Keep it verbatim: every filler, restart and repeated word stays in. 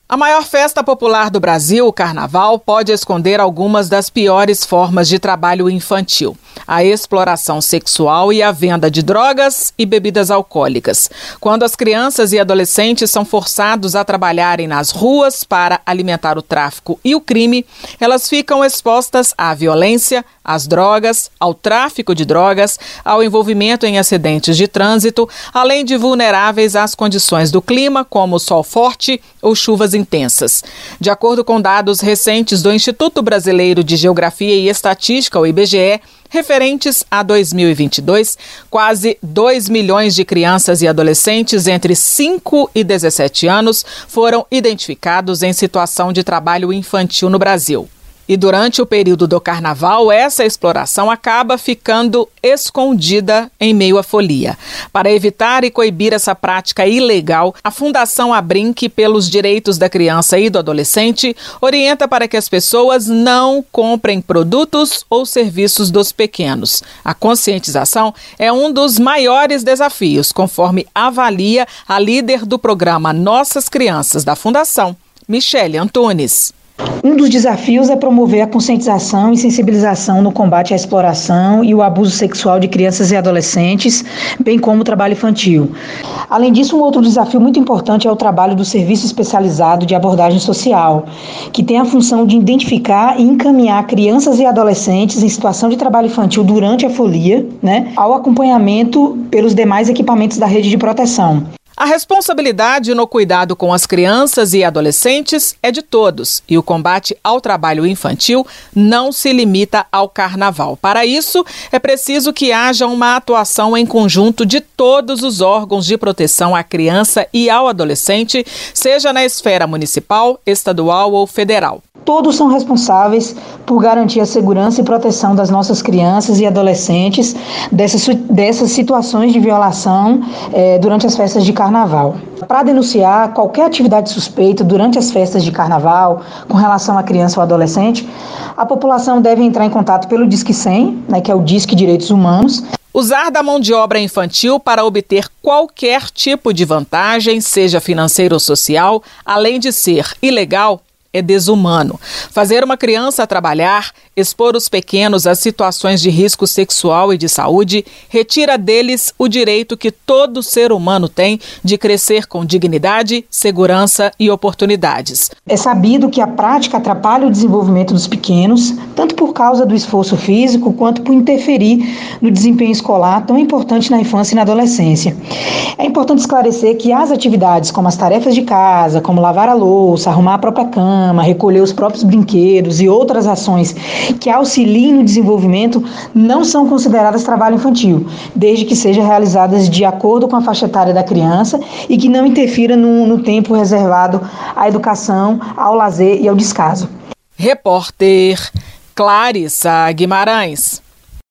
A maior festa popular do Brasil, o Carnaval, pode esconder algumas das piores formas de trabalho infantil: a exploração sexual e a venda de drogas e bebidas alcoólicas. Quando as crianças e adolescentes são forçados a trabalharem nas ruas para alimentar o tráfico e o crime, elas ficam expostas à violência, às drogas, ao tráfico de drogas, ao envolvimento em acidentes de trânsito, além de vulneráveis às condições do clima, como sol forte ou chuvas intensas. De acordo com dados recentes do Instituto Brasileiro de Geografia e Estatística, o I B G E, referentes a dois mil e vinte e dois, quase dois milhões de crianças e adolescentes entre cinco e dezessete anos foram identificados em situação de trabalho infantil no Brasil. E durante o período do Carnaval, essa exploração acaba ficando escondida em meio à folia. Para evitar e coibir essa prática ilegal, a Fundação Abrinq, pelos Direitos da Criança e do Adolescente, orienta para que as pessoas não comprem produtos ou serviços dos pequenos. A conscientização é um dos maiores desafios, conforme avalia a líder do programa Nossas Crianças da Fundação, Michele Antunes. Um dos desafios é promover a conscientização e sensibilização no combate à exploração e o abuso sexual de crianças e adolescentes, bem como o trabalho infantil. Além disso, um outro desafio muito importante é o trabalho do Serviço Especializado de Abordagem Social, que tem a função de identificar e encaminhar crianças e adolescentes em situação de trabalho infantil durante a folia, né, ao acompanhamento pelos demais equipamentos da rede de proteção. A responsabilidade no cuidado com as crianças e adolescentes é de todos, e o combate ao trabalho infantil não se limita ao Carnaval. Para isso, é preciso que haja uma atuação em conjunto de todos os órgãos de proteção à criança e ao adolescente, seja na esfera municipal, estadual ou federal. Todos são responsáveis por garantir a segurança e proteção das nossas crianças e adolescentes dessas, dessas situações de violação eh, durante as festas de Carnaval. Para denunciar qualquer atividade suspeita durante as festas de Carnaval com relação à criança ou adolescente, a população deve entrar em contato pelo Disque cem, né, que é o Disque Direitos Humanos. Usar da mão de obra infantil para obter qualquer tipo de vantagem, seja financeira ou social, além de ser ilegal, é desumano. Fazer uma criança trabalhar, expor os pequenos a situações de risco sexual e de saúde, retira deles o direito que todo ser humano tem de crescer com dignidade, segurança e oportunidades. É sabido que a prática atrapalha o desenvolvimento dos pequenos, tanto por causa do esforço físico, quanto por interferir no desempenho escolar, tão importante na infância e na adolescência. É importante esclarecer que as atividades como as tarefas de casa, como lavar a louça, arrumar a própria cama, recolher os próprios brinquedos e outras ações que auxiliem no desenvolvimento não são consideradas trabalho infantil, desde que sejam realizadas de acordo com a faixa etária da criança e que não interfira no, no tempo reservado à educação, ao lazer e ao descaso. Repórter Clarissa Guimarães.